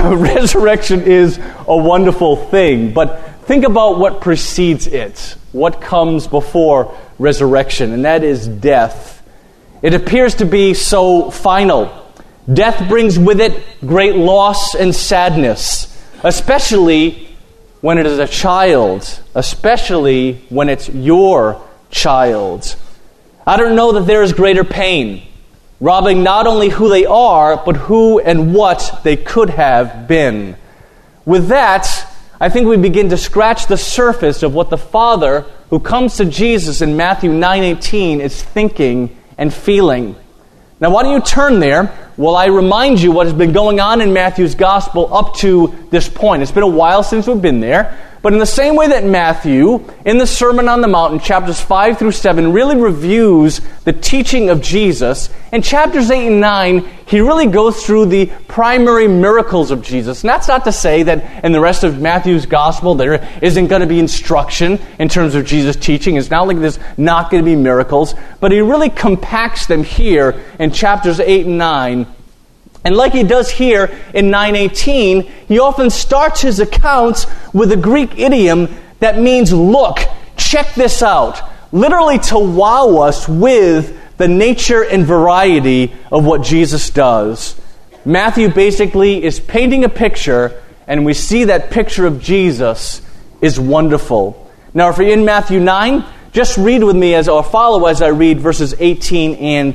resurrection is a wonderful thing, but think about what precedes it, what comes before resurrection, and that is death. It appears to be so final. Death brings with it great loss and sadness, especially when it is a child, especially when it's your child. I don't know that there is greater pain, robbing not only who they are, but who and what they could have been. With that, I think we begin to scratch the surface of what the Father who comes to Jesus in Matthew 9:18 is thinking and feeling. Now, why don't you turn there? Well, I remind you what has been going on in Matthew's Gospel up to this point. It's been a while since we've been there. But in the same way that Matthew, in the Sermon on the Mount, in chapters 5 through 7, really reviews the teaching of Jesus, in chapters 8 and 9, he really goes through the primary miracles of Jesus. And that's not to say that in the rest of Matthew's Gospel there isn't going to be instruction in terms of Jesus' teaching. It's not like there's not going to be miracles. But he really compacts them here in chapters 8 and 9. And like he does here in 9:18, he often starts his accounts with a Greek idiom that means, look, check this out. Literally to wow us with the nature and variety of what Jesus does. Matthew basically is painting a picture, and we see that picture of Jesus is wonderful. Now, if you're in Matthew 9, just read with me or follow as I read verses 18 and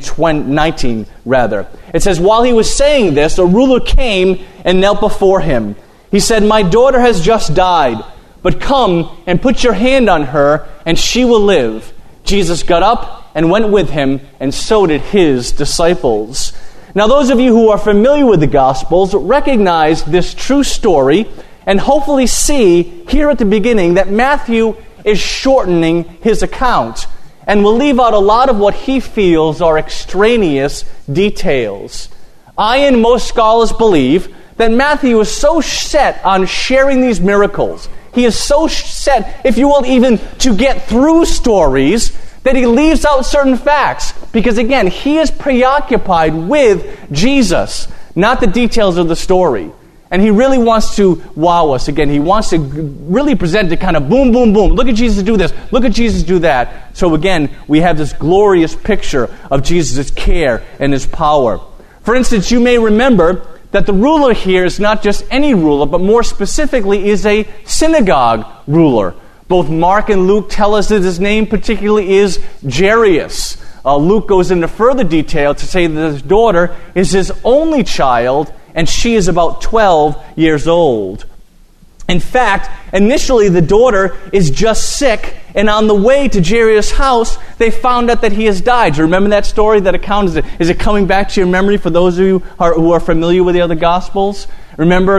19, rather. It says, while he was saying this, a ruler came and knelt before him. He said, my daughter has just died, but come and put your hand on her, and she will live. Jesus got up and went with him, and so did his disciples. Now, those of you who are familiar with the Gospels recognize this true story, and hopefully see here at the beginning that Matthew is shortening his account and will leave out a lot of what he feels are extraneous details. I and most scholars believe that Matthew is so set on sharing these miracles, he is so set, if you will, even to get through stories, that he leaves out certain facts. Because again, he is preoccupied with Jesus, not the details of the story. And he really wants to wow us. Again, he wants to really present it kind of boom, boom, boom. Look at Jesus do this. Look at Jesus do that. So again, we have this glorious picture of Jesus' care and his power. For instance, you may remember that the ruler here is not just any ruler, but more specifically is a synagogue ruler. Both Mark and Luke tell us that his name particularly is Jairus. Luke goes into further detail to say that his daughter is his only child, and she is about 12 years old. In fact, initially the daughter is just sick, and on the way to Jairus' house, they found out that he has died. Do you remember that story, that account? Is it coming back to your memory for those of you who are familiar with the other Gospels? Remember,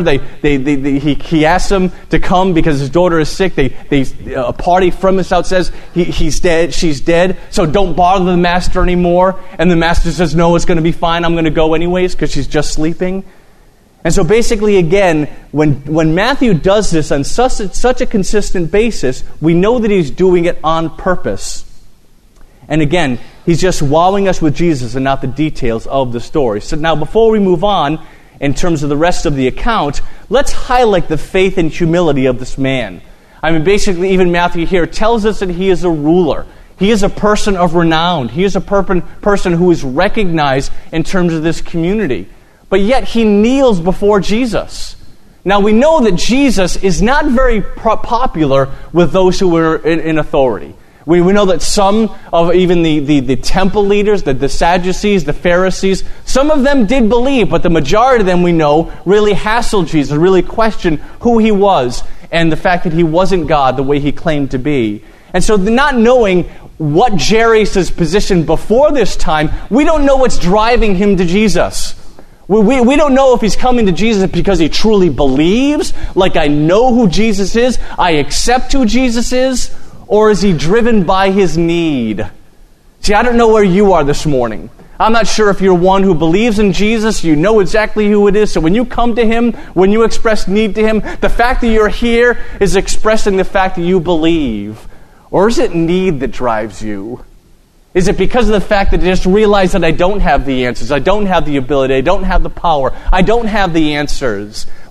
he asked them to come because his daughter is sick. A party from his house says he's dead, she's dead, so don't bother the master anymore. And the master says, no, it's going to be fine, I'm going to go anyways because she's just sleeping. And so basically, again, when Matthew does this on such a consistent basis, we know that he's doing it on purpose. And again, he's just wowing us with Jesus and not the details of the story. So now, before we move on, in terms of the rest of the account, let's highlight the faith and humility of this man. I mean, basically, even Matthew here tells us that he is a ruler. He is a person of renown. He is a person who is recognized in terms of this community. But yet he kneels before Jesus. Now we know that Jesus is not very popular with those who are in authority. We know that some of even the temple leaders, the Sadducees, the Pharisees, some of them did believe, but the majority of them, we know, really hassled Jesus, really questioned who he was and the fact that he wasn't God the way he claimed to be. And so not knowing what Jairus' position before this time, we don't know what's driving him to Jesus. We don't know if he's coming to Jesus because he truly believes, like I know who Jesus is, I accept who Jesus is, or is he driven by his need? See, I don't know where you are this morning. I'm not sure if you're one who believes in Jesus, you know exactly who it is, so when you come to him, when you express need to him, the fact that you're here is expressing the fact that you believe. Or is it need that drives you? Is it because of the fact that I just realize that I don't have the answers, I don't have the ability, I don't have the power, I don't have the answers?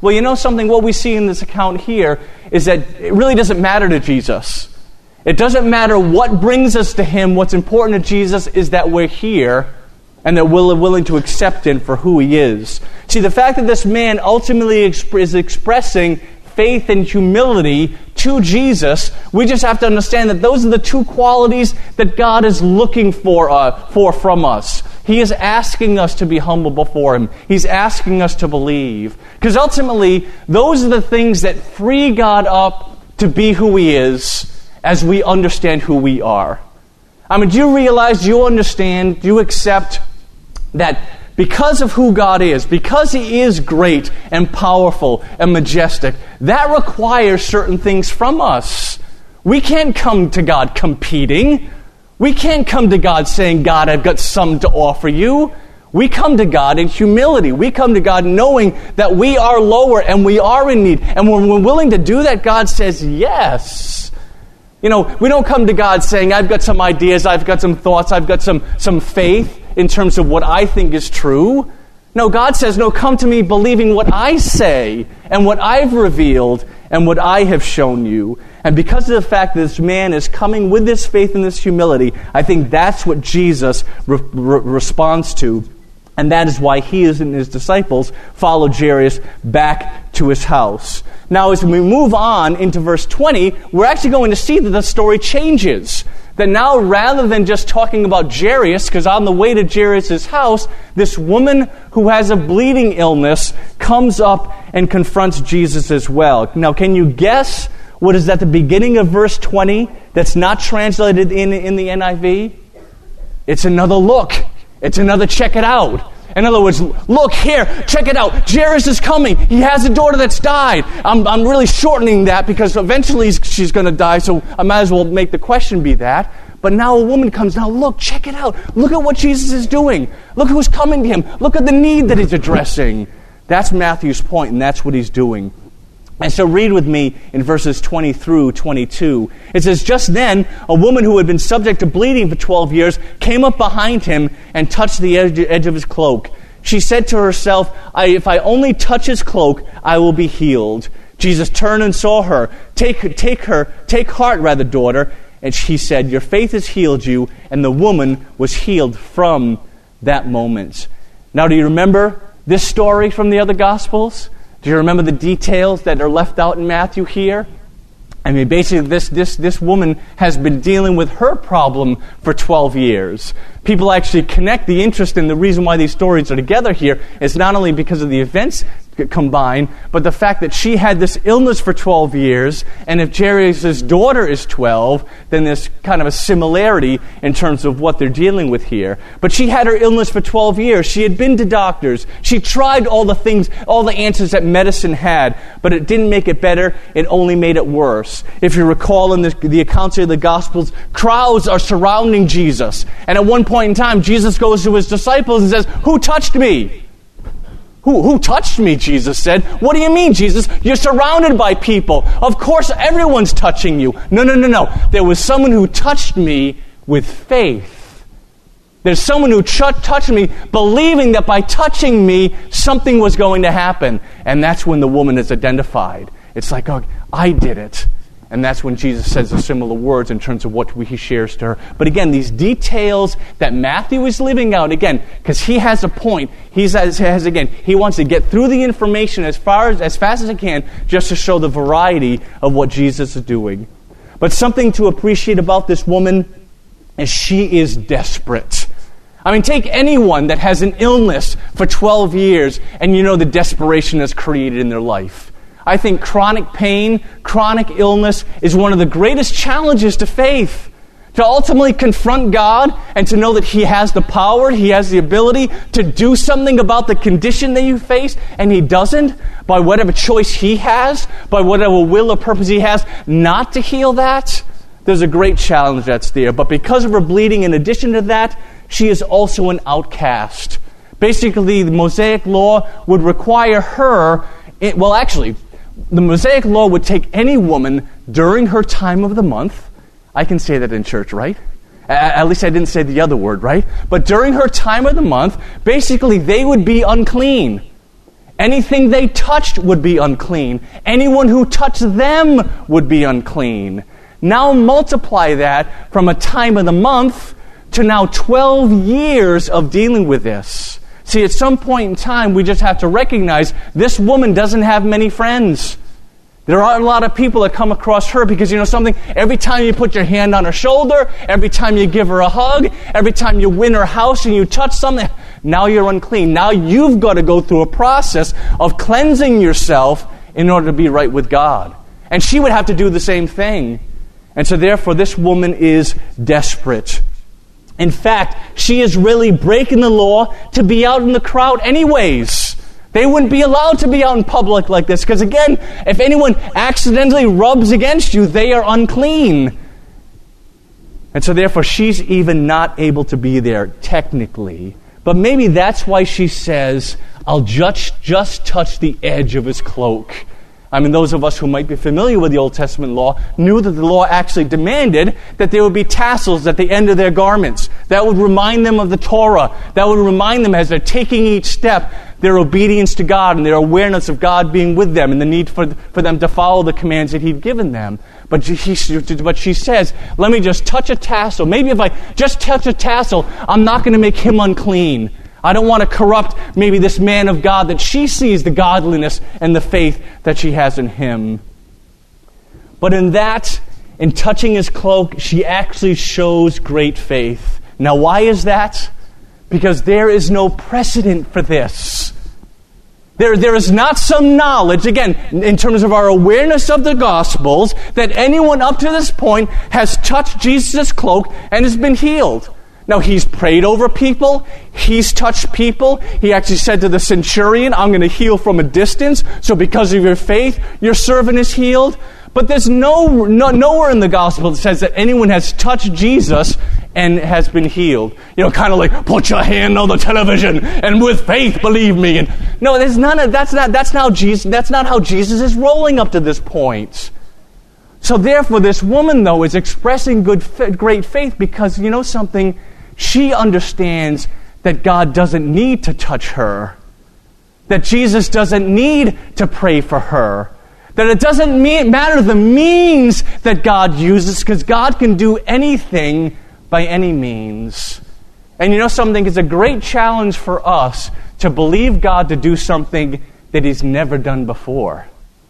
Well, you know something? What we see in this account here is that it really doesn't matter to Jesus. It doesn't matter what brings us to him. What's important to Jesus is that we're here and that we're willing to accept him for who he is. See, the fact that this man ultimately is expressing faith and humility to Jesus, we just have to understand that those are the two qualities that God is looking for from us. He is asking us to be humble before him. He's asking us to believe. Because ultimately, those are the things that free God up to be who he is as we understand who we are. I mean, do you realize, do you understand, do you accept that because of who God is, because he is great and powerful and majestic, that requires certain things from us. We can't come to God competing. We can't come to God saying, God, I've got something to offer you. We come to God in humility. We come to God knowing that we are lower and we are in need. And when we're willing to do that, God says, yes. You know, we don't come to God saying, I've got some ideas, I've got some thoughts, I've got some faith in terms of what I think is true. No, God says, no, come to me believing what I say and what I've revealed and what I have shown you. And because of the fact that this man is coming with this faith and this humility, I think that's what Jesus responds to. And that is why he and his disciples followed Jairus back to his house. Now, as we move on into verse 20, we're actually going to see that the story changes. That now, rather than just talking about Jairus, because on the way to Jairus' house, this woman who has a bleeding illness comes up and confronts Jesus as well. Now, can you guess what is at the beginning of verse 20 that's not translated in the NIV? It's another look. It's another check it out. In other words, look here, check it out. Jairus is coming. He has a daughter that's died. I'm really shortening that because eventually she's going to die, so I might as well make the question be that. But now a woman comes. Now look, check it out. Look at what Jesus is doing. Look who's coming to him. Look at the need that he's addressing. That's Matthew's point, and that's what he's doing. And so read with me in verses 20 through 22. It says, just then, a woman who had been subject to bleeding for 12 years came up behind him and touched the edge of his cloak. She said to herself, if I only touch his cloak, I will be healed. Jesus turned and saw her. Take heart, daughter. And she said, your faith has healed you. And the woman was healed from that moment. Now, do you remember this story from the other Gospels? Do you remember the details that are left out in Matthew here? I mean, basically, this woman has been dealing with her problem for 12 years. People actually connect the interest in the reason why these stories are together here is not only because of the events combined, but the fact that she had this illness for 12 years, and if Jairus' daughter is 12, then there's kind of a similarity in terms of what they're dealing with here. But she had her illness for 12 years. She had been to doctors. She tried all the things, all the answers that medicine had, but it didn't make it better. It only made it worse. If you recall in the accounts of the Gospels, crowds are surrounding Jesus. And at one point in time, Jesus goes to his disciples and says, who touched me? Who touched me, Jesus said. What do you mean, Jesus? You're surrounded by people. Of course, everyone's touching you. No. There was someone who touched me with faith. There's someone who touched me believing that by touching me, something was going to happen. And that's when the woman is identified. It's like, oh, I did it. And that's when Jesus says the similar words in terms of what he shares to her. But again, these details that Matthew is living out, again, because he has a point. He wants to get through the information as fast as he can just to show the variety of what Jesus is doing. But something to appreciate about this woman is she is desperate. I mean, take anyone that has an illness for 12 years and you know the desperation that's created in their life. I think chronic pain, chronic illness is one of the greatest challenges to faith. To ultimately confront God and to know that He has the power, He has the ability to do something about the condition that you face, and He doesn't, by whatever choice He has, by whatever will or purpose He has, not to heal that. There's a great challenge that's there. But because of her bleeding, in addition to that, she is also an outcast. Basically, the Mosaic Law would require her, the Mosaic Law would take any woman during her time of the month. I can say that in church, right? At least I didn't say the other word, right? But during her time of the month, basically they would be unclean. Anything they touched would be unclean. Anyone who touched them would be unclean. Now multiply that from a time of the month to now 12 years of dealing with this. See, at some point in time, we just have to recognize this woman doesn't have many friends. There are a lot of people that come across her because, you know something, every time you put your hand on her shoulder, every time you give her a hug, every time you win her house and you touch something, now you're unclean. Now you've got to go through a process of cleansing yourself in order to be right with God. And she would have to do the same thing. And so therefore, this woman is desperate. In fact, she is really breaking the law to be out in the crowd anyways. They wouldn't be allowed to be out in public like this because, again, if anyone accidentally rubs against you, they are unclean. And so therefore, she's even not able to be there technically. But maybe that's why she says, I'll just touch the edge of his cloak. I mean, those of us who might be familiar with the Old Testament law knew that the law actually demanded that there would be tassels at the end of their garments. That would remind them of the Torah. That would remind them as they're taking each step, their obedience to God and their awareness of God being with them and the need for them to follow the commands that He'd given them. But she says, let me just touch a tassel. Maybe if I just touch a tassel, I'm not going to make him unclean. I don't want to corrupt maybe this man of God that she sees the godliness and the faith that she has in him. But in touching his cloak, she actually shows great faith. Now, why is that? Because there is no precedent for this. There is not some knowledge, again, in terms of our awareness of the Gospels, that anyone up to this point has touched Jesus' cloak and has been healed. Now, he's prayed over people. He's touched people. He actually said to the centurion, I'm going to heal from a distance. So because of your faith, your servant is healed. But there's nowhere in the gospel that says that anyone has touched Jesus and has been healed. You know, kind of like, put your hand on the television and with faith, believe me. And no, there's none of that's not how Jesus is rolling up to this point. So therefore, this woman, though, is expressing great faith because, you know something, she understands that God doesn't need to touch her, that Jesus doesn't need to pray for her, that it doesn't matter the means that God uses, because God can do anything by any means. And you know something, it's a great challenge for us to believe God to do something that He's never done before.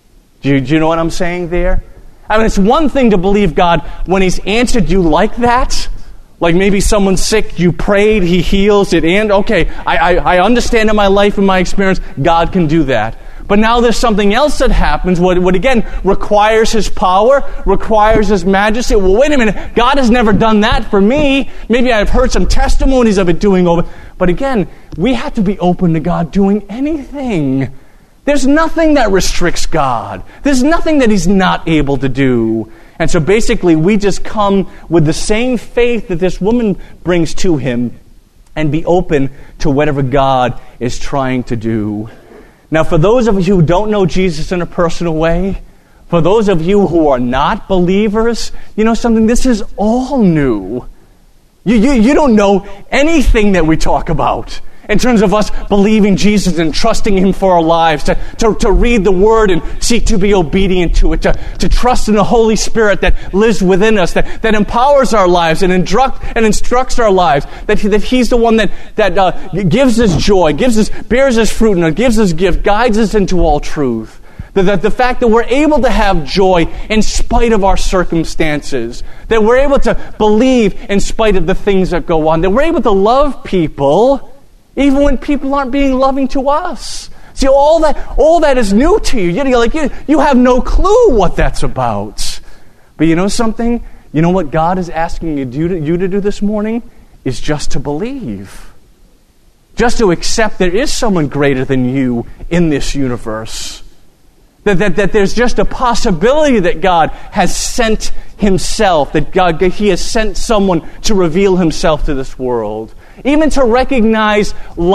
Do you know what I'm saying there? I mean, it's one thing to believe God when He's answered you like that. Like maybe someone's sick, you prayed, He heals it, and okay, I understand in my life and my experience, God can do that. But now there's something else that happens, what again requires His power, requires His majesty. Well, wait a minute, God has never done that for me. Maybe I've heard some testimonies of it doing over. But again, we have to be open to God doing anything. There's nothing that restricts God. There's nothing that He's not able to do. And so basically, we just come with the same faith that this woman brings to Him and be open to whatever God is trying to do. Now, for those of you who don't know Jesus in a personal way, for those of you who are not believers, you know something, this is all new. You don't know anything that we talk about in terms of us believing Jesus and trusting Him for our lives, to read the Word and seek to be obedient to it, to trust in the Holy Spirit that lives within us, that empowers our lives and instructs our lives, that He's the one that gives us joy, bears us fruit, and gives us gift, guides us into all truth. The fact that we're able to have joy in spite of our circumstances, that we're able to believe in spite of the things that go on, that we're able to love people even when people aren't being loving to us. See, all that is new to you. You have no clue what that's about. But you know something? You know what God is asking you to do this morning? Is just to believe. Just to accept there is someone greater than you in this universe. That there's just a possibility that God has sent Himself, that He has sent someone to reveal Himself to this world. Even to recognize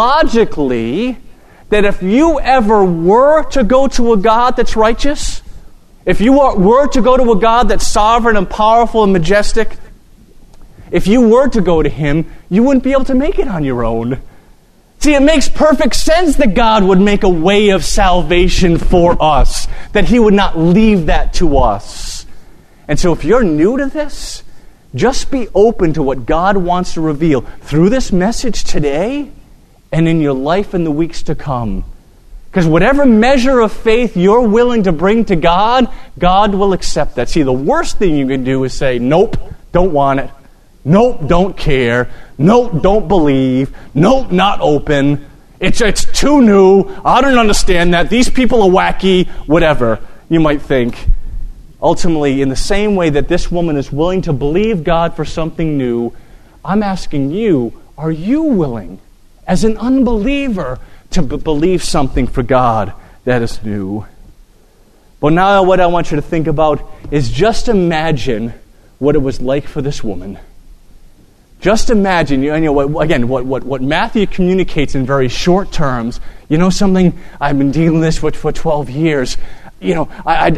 logically that if you ever were to go to a God that's righteous, if you were to go to a God that's sovereign and powerful and majestic, if you were to go to Him, you wouldn't be able to make it on your own. See, it makes perfect sense that God would make a way of salvation for us, that He would not leave that to us. And so if you're new to this, just be open to what God wants to reveal through this message today and in your life in the weeks to come. Because whatever measure of faith you're willing to bring to God, God will accept that. See, the worst thing you can do is say, nope, don't want it. Nope, don't care. Nope, don't believe. Nope, not open. It's too new. I don't understand that. These people are wacky. Whatever, you might think. Ultimately, in the same way that this woman is willing to believe God for something new, I'm asking you, are you willing, as an unbeliever, to believe something for God that is new? But now what I want you to think about is just imagine what it was like for this woman. Just imagine, what Matthew communicates in very short terms. You know something? I've been dealing with this for 12 years. You know,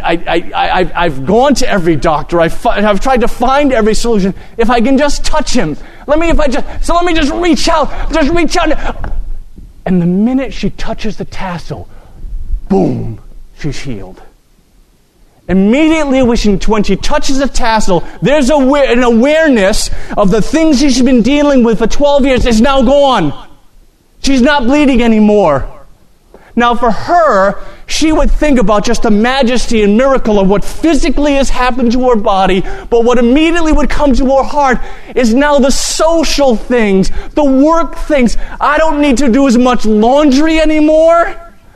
I've gone to every doctor. I've tried to find every solution. If I can just touch him, let me just reach out. And the minute she touches the tassel, boom, she's healed. Immediately when she touches the tassel, there's an awareness of the things she's been dealing with for 12 years is now gone. She's not bleeding anymore. Now for her, she would think about just the majesty and miracle of what physically has happened to her body, but what immediately would come to her heart is now the social things, the work things. I don't need to do as much laundry anymore.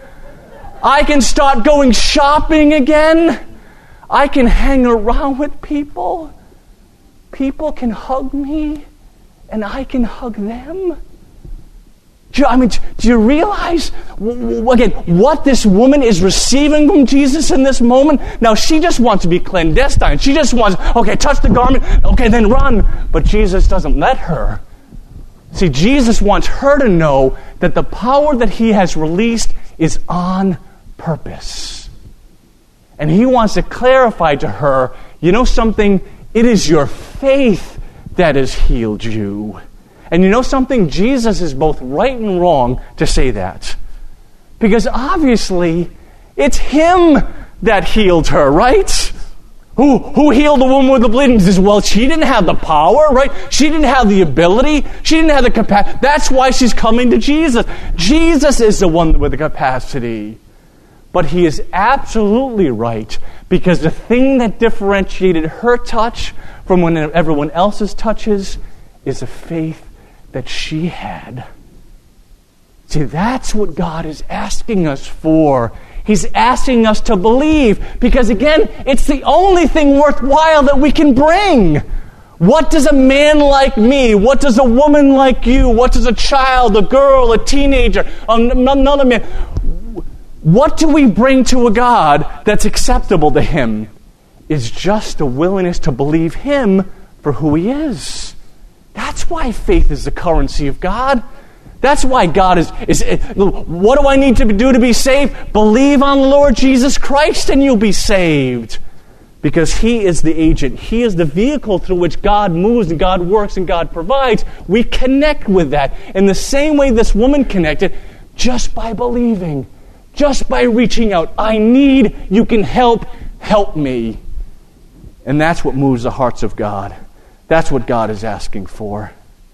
I can start going shopping again. I can hang around with people. People can hug me, and I can hug them. Do you realize, again, what this woman is receiving from Jesus in this moment? Now, she just wants to be clandestine. She just wants, okay, touch the garment, okay, then run. But Jesus doesn't let her. See, Jesus wants her to know that the power that He has released is on purpose. And He wants to clarify to her, you know something? It is your faith that has healed you. And you know something? Jesus is both right and wrong to say that. Because obviously, it's Him that healed her, right? Who healed the woman with the bleeding? He says, well, she didn't have the power, right? She didn't have the ability. She didn't have the capacity. That's why she's coming to Jesus. Jesus is the one with the capacity. But He is absolutely right, because the thing that differentiated her touch from when everyone else's touches is the faith that she had. See, that's what God is asking us for. He's asking us to believe, because again, it's the only thing worthwhile that we can bring. What does a man like me, what does a woman like you, what does a child, a girl, a teenager, another man, what do we bring to a God that's acceptable to Him? Is just a willingness to believe Him for who He is. That's why faith is the currency of God. That's why God is what do I need to do to be saved? Believe on the Lord Jesus Christ and you'll be saved. Because He is the agent. He is the vehicle through which God moves and God works and God provides. We connect with that in the same way this woman connected, just by believing. Just by reaching out. I need, you can help me. And that's what moves the hearts of God. That's what God is asking for.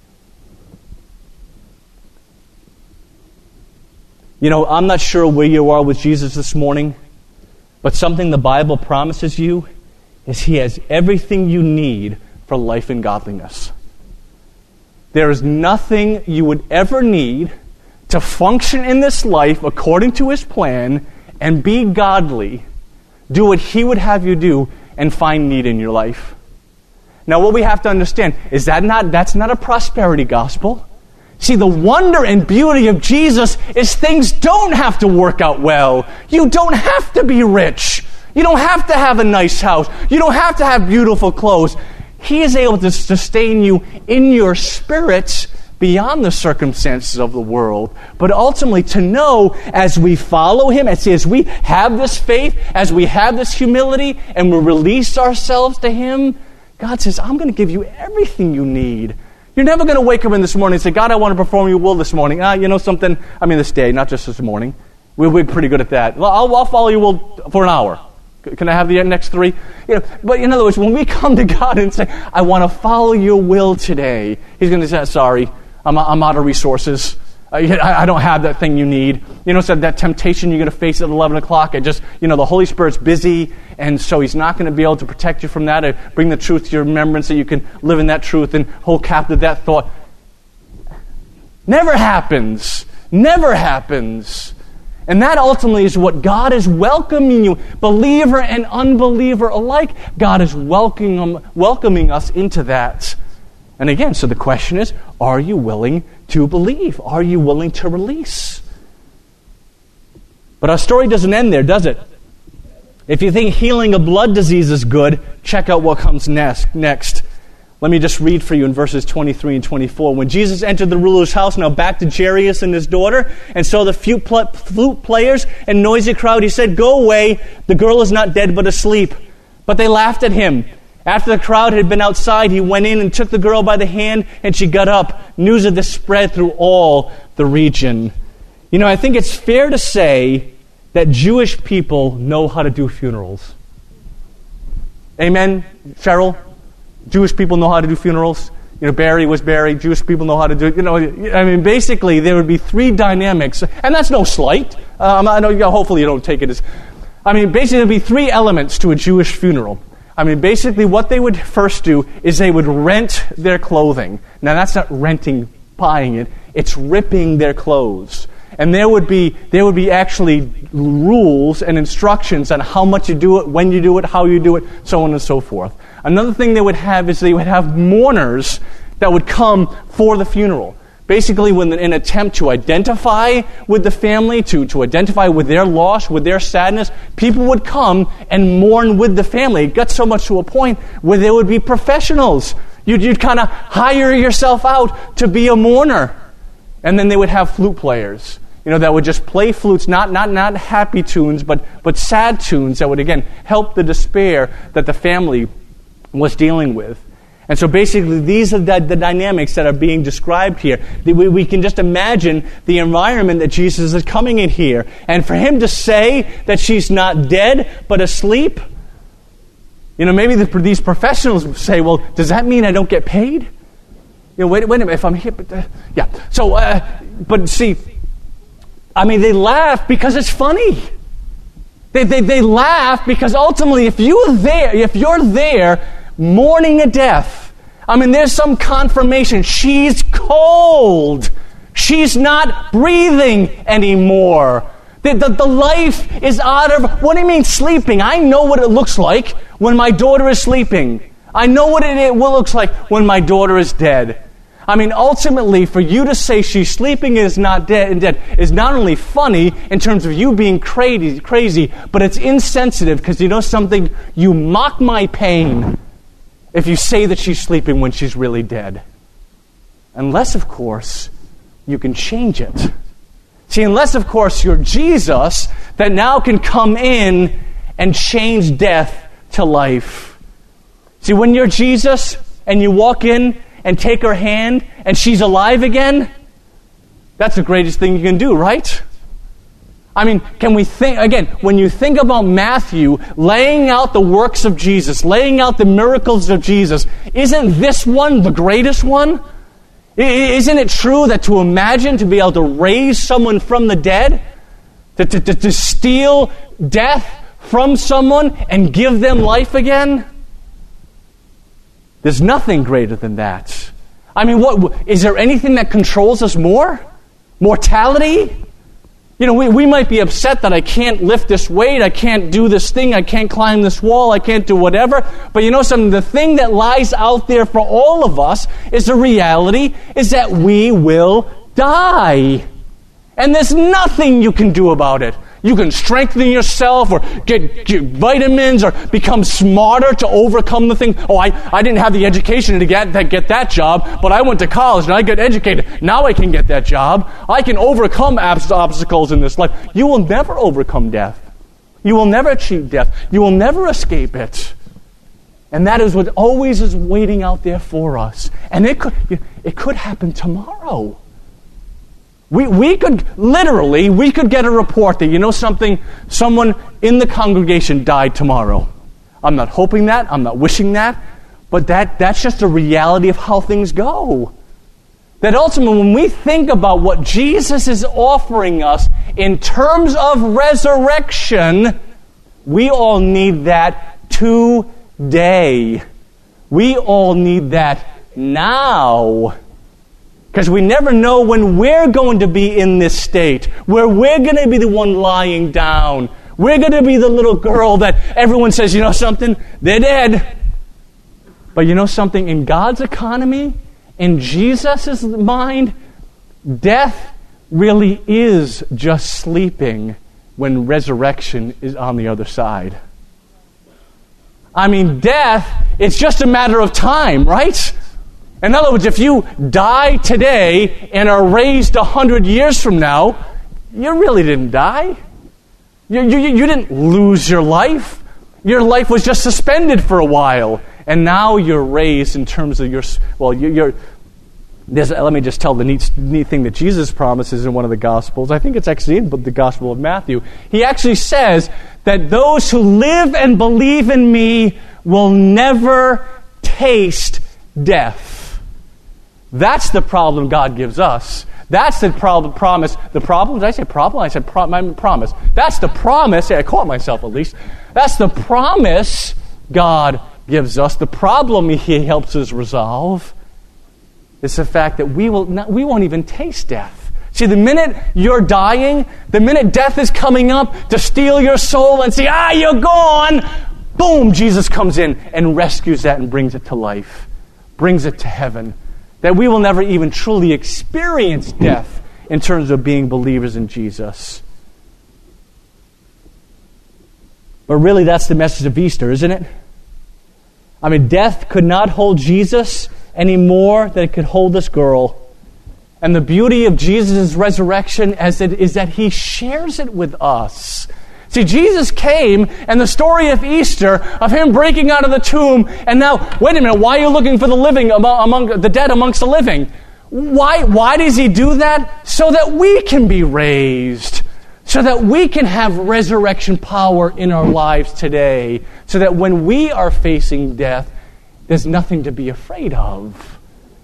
You know, I'm not sure where you are with Jesus this morning, but something the Bible promises you is He has everything you need for life and godliness. There is nothing you would ever need to function in this life according to His plan and be godly, do what He would have you do, and find need in your life. Now, what we have to understand is that's not a prosperity gospel. See, the wonder and beauty of Jesus is things don't have to work out well. You don't have to be rich. You don't have to have a nice house. You don't have to have beautiful clothes. He is able to sustain you in your spirits beyond the circumstances of the world. But ultimately to know, as we follow Him, as we have this faith, as we have this humility, and we release ourselves to Him, God says, I'm going to give you everything you need You're never going to wake up in this morning and say, God, I want to perform your will this morning. You know something? I mean, this day, not just this morning. We're pretty good at that. I'll follow your will for an hour. Can I have the next 3? But in other words, when we come to God and say, I want to follow your will today, He's going to say, sorry, I'm out of resources. I don't have that thing you need. So that temptation you're going to face at 11 o'clock, the Holy Spirit's busy, and so He's not going to be able to protect you from that or bring the truth to your remembrance so you can live in that truth and hold captive that thought. Never happens. Never happens. And that ultimately is what God is welcoming you, believer and unbeliever alike. God is welcoming us into that. And again, so the question is, are you willing to believe? Are you willing to release? But our story doesn't end there, does it? If you think healing a blood disease is good, check out what comes next. Let me just read for you in verses 23 and 24. When Jesus entered the ruler's house, now back to Jairus and his daughter, and saw the flute players and noisy crowd, he said, "Go away, the girl is not dead but asleep." But they laughed at him. After the crowd had been outside, he went in and took the girl by the hand, and she got up. News of this spread through all the region. I think it's fair to say that Jewish people know how to do funerals. Amen, Cheryl? Jewish people know how to do funerals. Barry was buried. Jewish people know how to do it. Basically, there would be 3 dynamics, and that's no slight. I know. Hopefully, you don't take it as. Basically, there'd be 3 elements to a Jewish funeral. Basically, what they would first do is they would rent their clothing. Now, that's not renting, buying it. It's ripping their clothes. And there would be actually rules and instructions on how much you do it, when you do it, how you do it, so on and so forth. Another thing they would have is they would have mourners that would come for the funeral. Basically, in an attempt to identify with the family, to identify with their loss, with their sadness, people would come and mourn with the family. It got so much to a point where there would be professionals. You'd kind of hire yourself out to be a mourner. And then they would have flute players, that would just play flutes, not happy tunes, but sad tunes that would, again, help the despair that the family was dealing with. And so basically, these are the dynamics that are being described here. We can just imagine the environment that Jesus is coming in here. And for Him to say that she's not dead, but asleep, maybe these professionals would say, well, does that mean I don't get paid? Wait a minute, if I'm here, yeah. So, but see, they laugh because it's funny. They laugh because ultimately, if you're there mourning a death, there's some confirmation. She's cold. She's not breathing anymore. The life is out of... What do you mean sleeping? I know what it looks like when my daughter is sleeping. I know what it looks like when my daughter is dead. Ultimately, for you to say she's sleeping and is not dead is not only funny in terms of you being crazy, but it's insensitive because you know something? You mock my pain if you say that she's sleeping when she's really dead. Unless, of course, you can change it. See, unless, of course, you're Jesus that now can come in and change death to life. See, when you're Jesus and you walk in and take her hand and she's alive again, that's the greatest thing you can do, right? Can we think, again, when you think about Matthew laying out the works of Jesus, laying out the miracles of Jesus, isn't this one the greatest one? Isn't it true that to imagine to be able to raise someone from the dead, to steal death from someone and give them life again? There's nothing greater than that. What is there anything that controls us more? Mortality? We might be upset that I can't lift this weight, I can't do this thing, I can't climb this wall, I can't do whatever. But something, the thing that lies out there for all of us is the reality is that we will die. And there's nothing you can do about it. You can strengthen yourself or get vitamins or become smarter to overcome the thing. Oh, I didn't have the education to get that job, but I went to college and I got educated. Now I can get that job. I can overcome obstacles in this life. You will never overcome death. You will never achieve death. You will never escape it. And that is what always is waiting out there for us. And it could happen tomorrow. We could get a report that, someone in the congregation died tomorrow. I'm not hoping that, I'm not wishing that, but that's just a reality of how things go. That ultimately, when we think about what Jesus is offering us in terms of resurrection, we all need that today. We all need that now. Because we never know when we're going to be in this state, where we're going to be the one lying down. We're going to be the little girl that everyone says, something, they're dead. But something, in God's economy, in Jesus' mind, death really is just sleeping when resurrection is on the other side. Death, it's just a matter of time, right? In other words, if you die today and are raised 100 years from now, you really didn't die. You didn't lose your life. Your life was just suspended for a while. And now you're raised in terms of let me just tell the neat thing that Jesus promises in one of the Gospels. I think it's actually in the Gospel of Matthew. He actually says that those who live and believe in me will never taste death. That's the problem God gives us. That's the promise. The problem? Did I say problem? I said promise. That's the promise. I caught myself at least. That's the promise God gives us. The problem He helps us resolve is the fact that we won't even taste death. See, the minute you're dying, the minute death is coming up to steal your soul and say, you're gone, boom, Jesus comes in and rescues that and brings it to life, brings it to heaven. That we will never even truly experience death in terms of being believers in Jesus. But really, that's the message of Easter, isn't it? Death could not hold Jesus any more than it could hold this girl. And the beauty of Jesus' resurrection is that He shares it with us. See, Jesus came, and the story of Easter, of Him breaking out of the tomb, and now, wait a minute, why are you looking for the living among the dead amongst the living? Why does He do that? So that we can be raised. So that we can have resurrection power in our lives today. So that when we are facing death, there's nothing to be afraid of.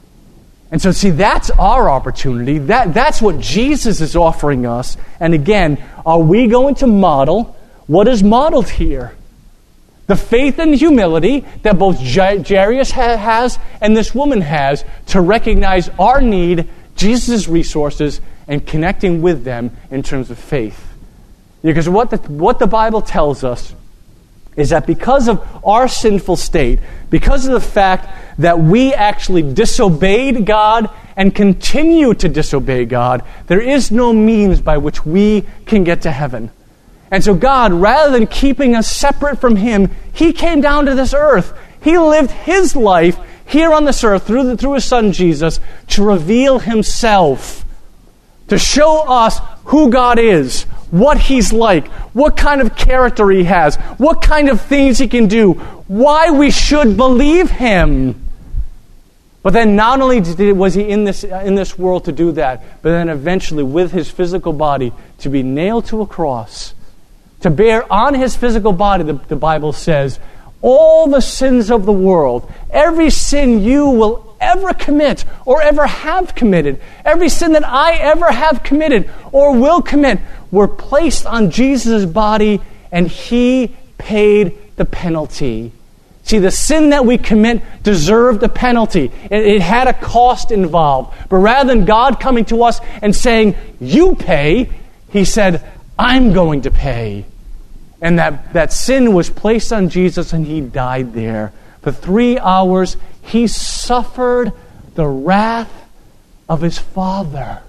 And so, see, that's our opportunity. That's what Jesus is offering us. And again, are we going to model what is modeled here? The faith and humility that both Jairus has and this woman has to recognize our need, Jesus' resources, and connecting with them in terms of faith. Because what the Bible tells us is that because of our sinful state, because of the fact that we actually disobeyed God and continue to disobey God, there is no means by which we can get to heaven. And so God, rather than keeping us separate from Him, He came down to this earth. He lived His life here on this earth through His Son Jesus to reveal Himself, to show us who God is, what He's like, what kind of character He has, what kind of things He can do, why we should believe Him. But then not only was He in this world to do that, but then eventually with His physical body to be nailed to a cross, to bear on His physical body, the Bible says, all the sins of the world, every sin you will ever commit or ever have committed, every sin that I ever have committed or will commit, were placed on Jesus' body, and He paid the penalty. See, the sin that we commit deserved a penalty. It had a cost involved. But rather than God coming to us and saying, you pay, He said, I'm going to pay. And that sin was placed on Jesus, and He died there. For 3 hours, He suffered the wrath of His Father.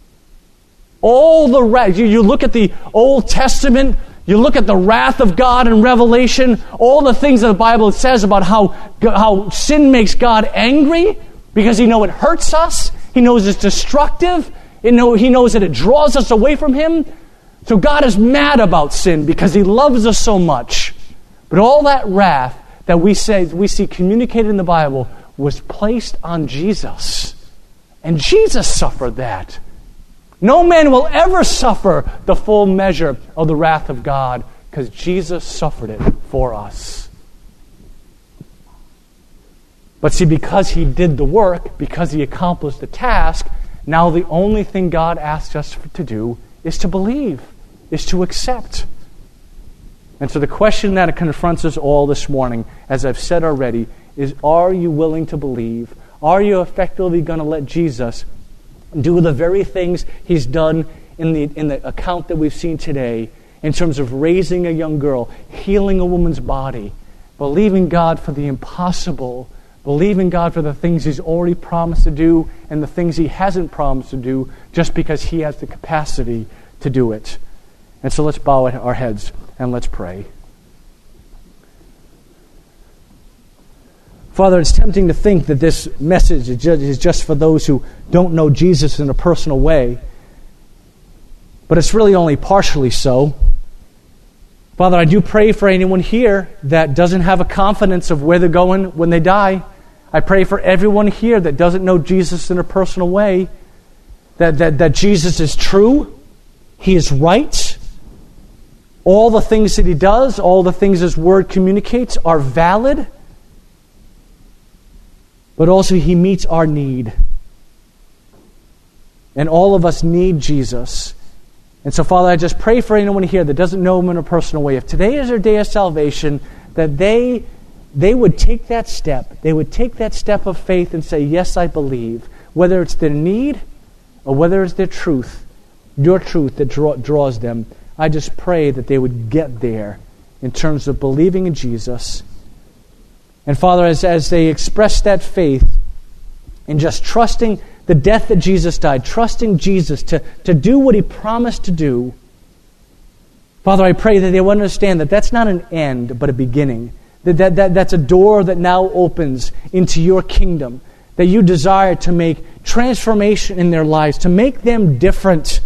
All the wrath. You look at the Old Testament, you look at the wrath of God in Revelation, all the things that the Bible says about how sin makes God angry because He knows it hurts us. He knows it's destructive. He knows that it draws us away from Him. So God is mad about sin because He loves us so much. But all that wrath that we see communicated in the Bible was placed on Jesus. And Jesus suffered that. No man will ever suffer the full measure of the wrath of God because Jesus suffered it for us. But see, because he did the work, because he accomplished the task, now the only thing God asks us to do is to believe, is to accept. And so the question that confronts us all this morning, as I've said already, is, are you willing to believe? Are you effectively going to let Jesus do the very things he's done in the account that we've seen today, in terms of raising a young girl, healing a woman's body, believing God for the impossible, believing God for the things he's already promised to do and the things he hasn't promised to do just because he has the capacity to do it. And so let's bow our heads and let's pray. Father, it's tempting to think that this message is just for those who don't know Jesus in a personal way, but it's really only partially so. Father, I do pray for anyone here that doesn't have a confidence of where they're going when they die. I pray for everyone here that doesn't know Jesus in a personal way, that Jesus is true, he is right, all the things that he does, all the things his word communicates are valid, but also he meets our need. And all of us need Jesus. And so, Father, I just pray for anyone here that doesn't know him in a personal way. If today is their day of salvation, that they would take that step. They would take that step of faith and say, yes, I believe. Whether it's their need or whether it's their truth, your truth that draws them, I just pray that they would get there in terms of believing in Jesus. And Father, as they express that faith in just trusting the death that Jesus died, trusting Jesus to do what he promised to do, Father, I pray that they will understand that that's not an end, but a beginning. That's a door that now opens into your kingdom, that you desire to make transformation in their lives, to make them different,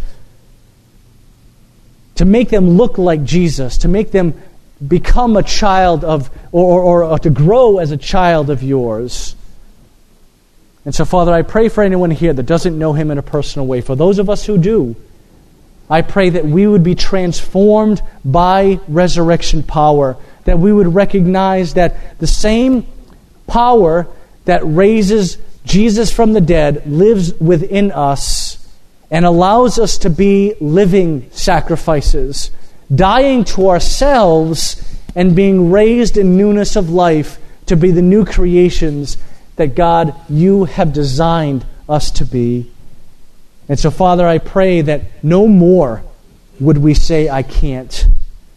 to make them look like Jesus, to make them become a child of, or to grow as a child of yours. And so, Father, I pray for anyone here that doesn't know him in a personal way. For those of us who do, I pray that we would be transformed by resurrection power, that we would recognize that the same power that raises Jesus from the dead lives within us and allows us to be living sacrifices, dying to ourselves and being raised in newness of life to be the new creations that, God, you have designed us to be. And so, Father, I pray that no more would we say, I can't.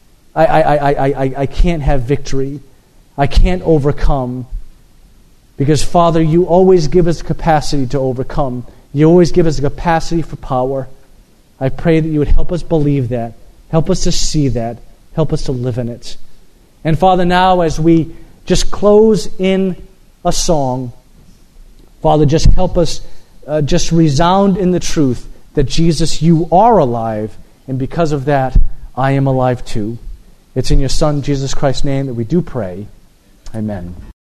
I can't have victory. I can't overcome. Because, Father, you always give us capacity to overcome. You always give us a capacity for power. I pray that you would help us believe that. Help us to see that. Help us to live in it. And, Father, now as we just close in a song, Father, just help us just resound in the truth that, Jesus, you are alive, and because of that, I am alive too. It's in your Son, Jesus Christ's name, that we do pray. Amen.